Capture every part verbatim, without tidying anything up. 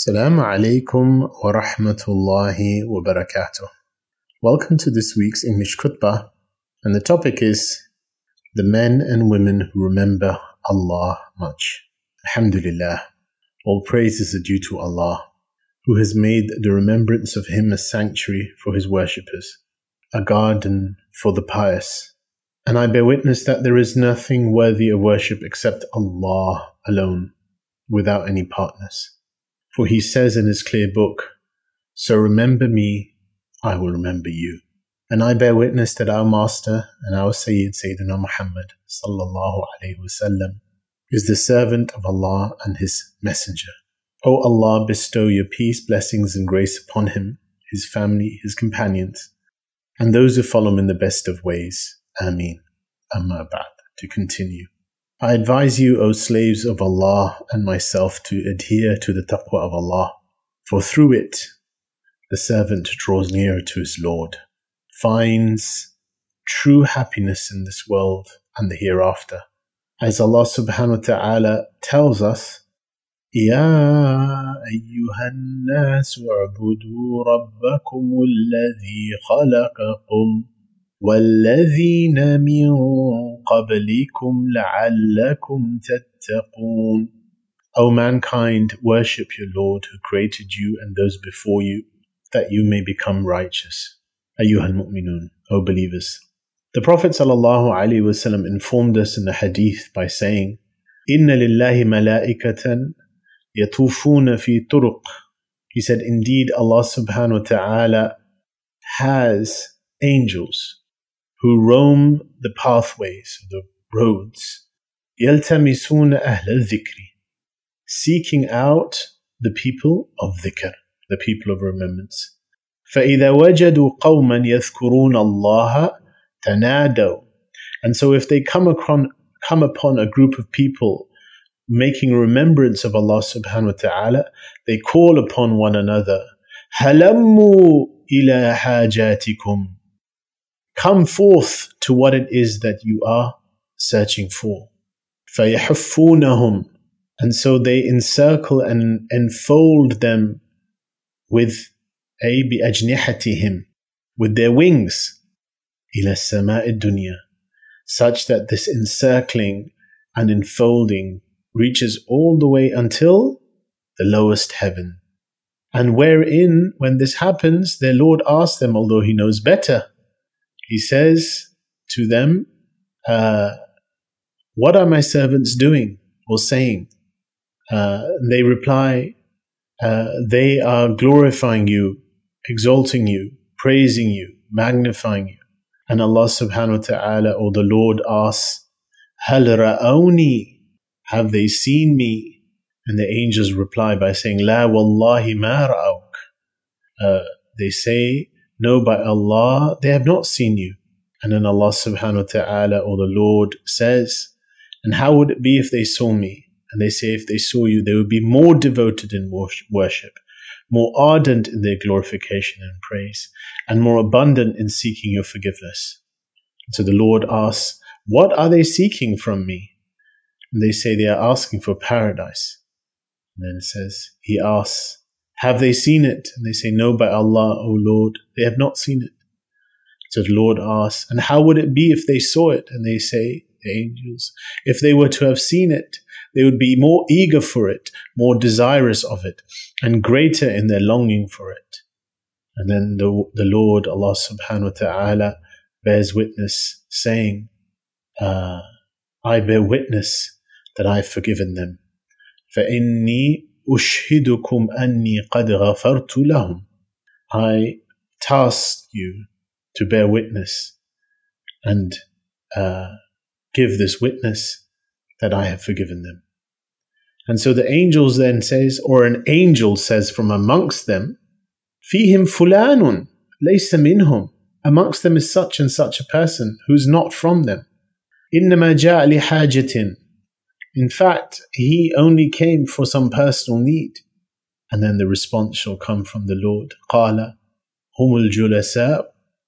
Assalamu alaikum wa rahmatullahi wa barakatuh. Welcome to this week's English khutbah, and the topic is the men and women who remember Allah much. Alhamdulillah, all praises are due to Allah, who has made the remembrance of Him a sanctuary for His worshippers, a garden for the pious. And I bear witness that there is nothing worthy of worship except Allah alone, without any partners. For He says in His clear book, "So remember me, I will remember you." And I bear witness that our Master and our Sayyid, Sayyidina Muhammad sallallahu alayhi wasallam, is the servant of Allah and His messenger. O Allah, bestow your peace, blessings and grace upon him, his family, his companions, and those who follow him in the best of ways. Ameen. Amma ba'd. To continue. I advise you, O slaves of Allah, and myself to adhere to the taqwa of Allah, for through it the servant draws nearer to his Lord, finds true happiness in this world and the hereafter. As Allah subhanahu wa ta'ala tells us, يَا أَيُّهَا النَّاسُ اعْبُدُوا رَبَّكُمُ الَّذِي خَلَقَكُمْ وَالَّذِينَ مِن قَبْلِكُمْ لَعَلَّكُمْ تَتَّقُونَ. O mankind, worship your Lord who created you and those before you, that you may become righteous. أَيُّهَا الْمُؤْمِنُونَ, O believers. The Prophet sallallahu alaihi wasallam informed us in the hadith by saying, إِنَّ لِلَّهِ مَلَائِكَةً يَطُوفُونَ فِي طُرُقٍ. He said, indeed, Allah subhanahu wa ta'ala has angels who roam the pathways, the roads, يَلْتَمِسُونَ أَهْلَ الذِّكْرِ, seeking out the people of dhikr, the people of remembrance. فَإِذَا وَجَدُوا قَوْمًا يَذْكُرُونَ اللَّهَ تَنَادَوْا. And so if they come upon, come upon a group of people making remembrance of Allah subhanahu wa ta'ala, they call upon one another, هَلَمُّوا إِلَى حَاجَاتِكُمْ. Come forth to what it is that you are searching for. فَيَحُفُّونَهُمْ. And so they encircle and enfold them with أي بِأَجْنِحَتِهِمْ, with their wings, إِلَى السَّمَاءِ الدُّنْيَا, such that this encircling and enfolding reaches all the way until the lowest heaven. And wherein, when this happens, their Lord asks them, although He knows better, He says to them, uh, what are my servants doing or saying? Uh, they reply, uh, they are glorifying you, exalting you, praising you, magnifying you. And Allah subhanahu wa ta'ala, or the Lord, asks, هَلْ رَأَوْنِي, have they seen me? And the angels reply by saying, لَا وَاللَّهِ مَا رَأَوْكَ. Uh, they say, no, by Allah, they have not seen you. And then Allah subhanahu wa ta'ala, or the Lord, says, and how would it be if they saw me? And they say, if they saw you, they would be more devoted in worship, more ardent in their glorification and praise, and more abundant in seeking your forgiveness. So the Lord asks, what are they seeking from me? And they say they are asking for paradise. And then it says, He asks, have they seen it? And they say, no, by Allah, O Lord, they have not seen it. So the Lord asks, and how would it be if they saw it? And they say, the angels, if they were to have seen it, they would be more eager for it, more desirous of it, and greater in their longing for it. And then the, the Lord, Allah subhanahu wa ta'ala, bears witness, saying, uh, I bear witness that I have forgiven them. فَإِنِّي أُشْهِدُكُمْ أَنِّي قَدْ غَفَرْتُ لَهُمْ. I task you to bear witness and uh, give this witness that I have forgiven them. And so the angels then says, or an angel says from amongst them, فِيهِمْ فُلَانٌ لَيْسَ مِنْهُمْ. Amongst them is such and such a person who's not from them. إِنَّمَا جَاءَ لِحَاجَةٍ. In fact, he only came for some personal need. And then the response shall come from the Lord. قَالَ هُمُ الْجُلَسَاءُ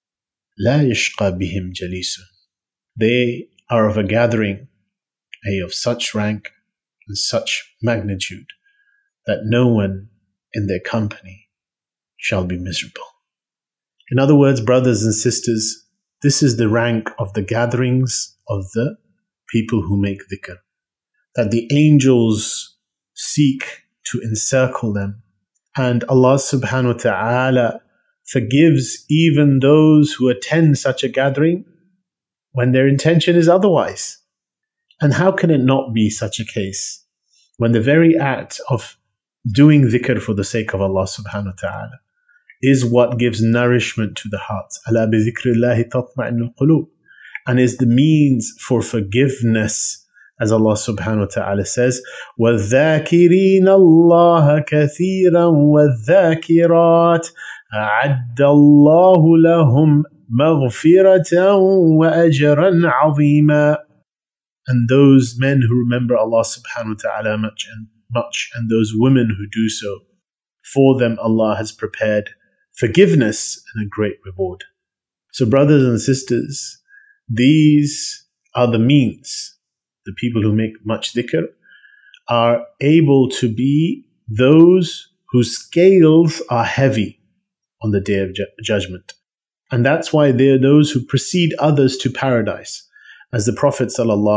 لَا يَشْقَى بِهِمْ جَلِيسٌ. They are of a gathering, a of such rank and such magnitude, that no one in their company shall be miserable. In other words, brothers and sisters, this is the rank of the gatherings of the people who make dhikr, that the angels seek to encircle them. And Allah subhanahu wa ta'ala forgives even those who attend such a gathering when their intention is otherwise. And how can it not be such a case when the very act of doing dhikr for the sake of Allah subhanahu wa ta'ala is what gives nourishment to the hearts? Ala bi dhikrillahi tatma'innul qulub, and is the means for forgiveness, as Allah subhanahu wa ta'ala says, وَالذَّاكِرِينَ اللَّهَ كَثِيرًا وَالذَّاكِرَاتِ أَعَدَّ اللَّهُ لَهُمْ مَغْفِرَةً وَأَجْرًا عَظِيمًا. And those men who remember Allah subhanahu wa ta'ala much and much, and those women who do so, for them Allah has prepared forgiveness and a great reward. So brothers and sisters, these are the means. The people who make much dhikr are able to be those whose scales are heavy on the day of ju- judgment. And that's why they are those who precede others to paradise. As the Prophet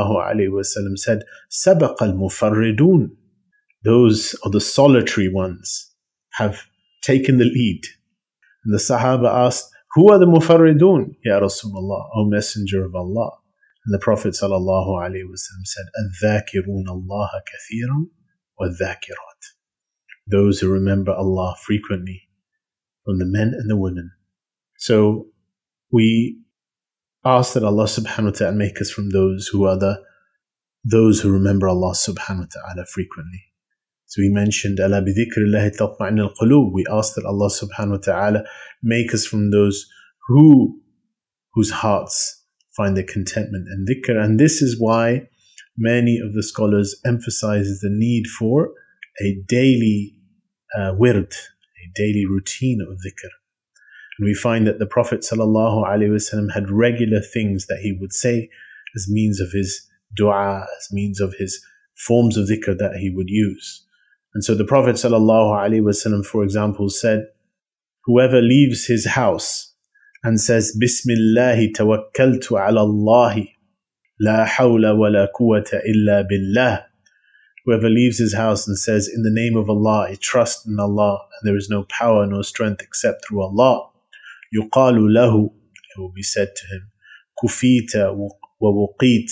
ﷺ said, سَبَقَ الْمُفَرِّدُونَ, those are the solitary ones, have taken the lead. And the Sahaba asked, who are the mufarridun, Ya Rasulullah, O Messenger of Allah? And the Prophet ﷺ said, الذَّاكِرُونَ اللَّهَ كَثِيرًا وَالذَّاكِرَاتِ, those who remember Allah frequently, from the men and the women. So we ask that Allah subhanahu wa ta'ala make us from those who are the those who remember Allah subhanahu wa ta'ala frequently. So we mentioned Ala bi dhikrillahi tatma'innul qulub. We ask that Allah subhanahu wa ta'ala make us from those who whose hearts find their contentment in dhikr. And this is why many of the scholars emphasize the need for a daily uh, wird, a daily routine of dhikr. And we find that the Prophet ﷺ had regular things that he would say as means of his dua, as means of his forms of dhikr that he would use. And so the Prophet ﷺ, for example, said, whoever leaves his house and says, Bismillahi tawakkaltu ala Allahi, la hawla wa la quwwata illa billah. Whoever leaves his house and says, in the name of Allah, I trust in Allah, and there is no power, no strength except through Allah. يقال له, it will be said to him, كفيت ووقيت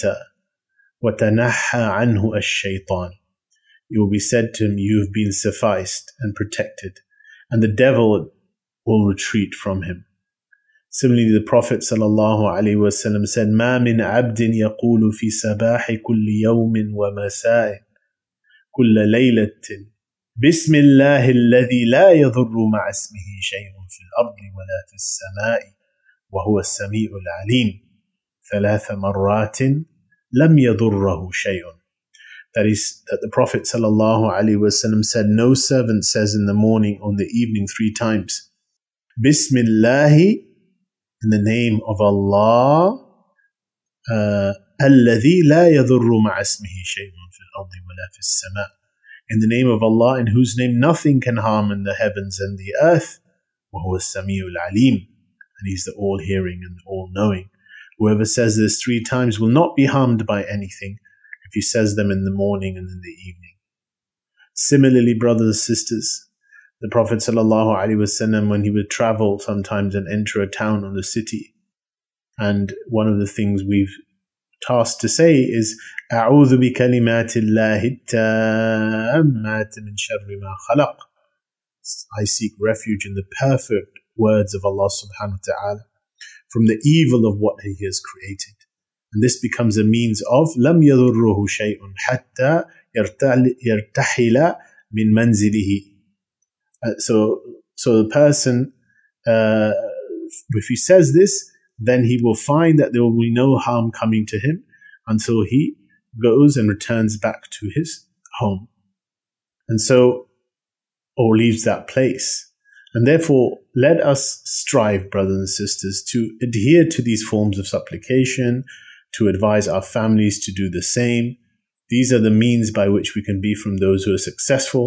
وتنحى عنه الشيطان. It will be said to him, you have been sufficed and protected, and the devil will retreat from him. Similarly, the Prophet ﷺ said, ما من عبد يقول في صباح كل يوم ومساء كل ليلة بسم الله الذي لا يضر مع اسمه شيء في الأرض ولا في السماء وهو السميع العليم ثلاث مرات لم يضره شيء. That is, that the Prophet ﷺ said, no servant says in the morning or in the evening three times, Bismillahi, in the name of Allah, الذي لا يضر مع اسمه شيء في الأرض ولا في السماء, in the name of Allah, in whose name nothing can harm in the heavens and the earth, وهو السميع العليم, and He's the all-hearing and all-knowing. Whoever says this three times will not be harmed by anything if he says them in the morning and in the evening. Similarly, brothers and sisters, the Prophet ﷺ, when he would travel sometimes and enter a town or a city, and one of the things we've tasked to say is أعوذ بكلمات الله التامات من شر ما خلق. I seek refuge in the perfect words of Allah subhanahu wa ta'ala from the evil of what He has created. And this becomes a means of لم يضره شيء حتى يرتحل من منزله. Uh, so, so the person, uh, if he says this, then he will find that there will be no harm coming to him until he goes and returns back to his home. And so, or leaves that place. And therefore, let us strive, brothers and sisters, to adhere to these forms of supplication, to advise our families to do the same. These are the means by which we can be from those who are successful.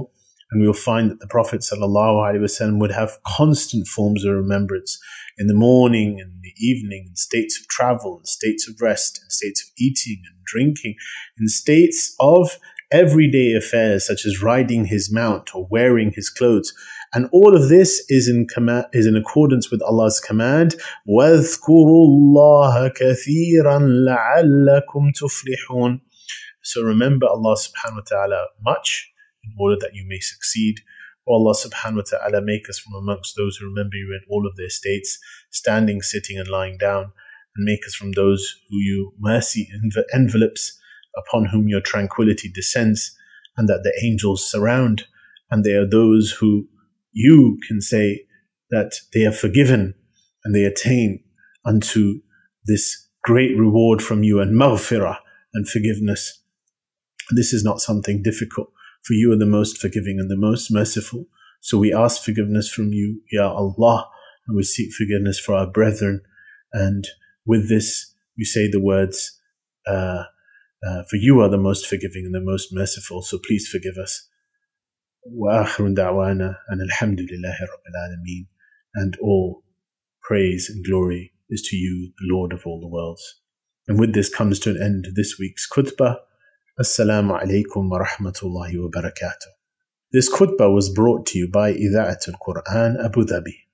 And we'll find that the Prophet ﷺ would have constant forms of remembrance in the morning and the evening, in states of travel, in states of rest, in states of eating and drinking, in states of everyday affairs such as riding his mount or wearing his clothes. And all of this is in command, is in accordance with Allah's command, وَاذْكُرُوا اللَّهَ كَثِيرًا لَعَلَّكُمْ تُفْلِحُونَ. So remember Allah subhanahu wa ta'ala much in order that you may succeed. O Allah subhanahu wa ta'ala, make us from amongst those who remember you in all of their states, standing, sitting and lying down, and make us from those who you mercy envelops, upon whom your tranquility descends, and that the angels surround, and they are those who you can say that they are forgiven, and they attain unto this great reward from you, and maghfirah, and forgiveness. This is not something difficult, for you are the most forgiving and the most merciful. So we ask forgiveness from you, Ya Allah, and we seek forgiveness for our brethren. And with this, we say the words, uh, uh, for you are the most forgiving and the most merciful, so please forgive us. وآخر دعوانا أن الحمد لله رب العالمين. And all praise and glory is to you, the Lord of all the worlds. And with this comes to an end this week's khutbah. Assalamu alaikum wa rahmatullahi wa barakatuh. This khutbah was brought to you by Idha'at al-Quran Abu Dhabi.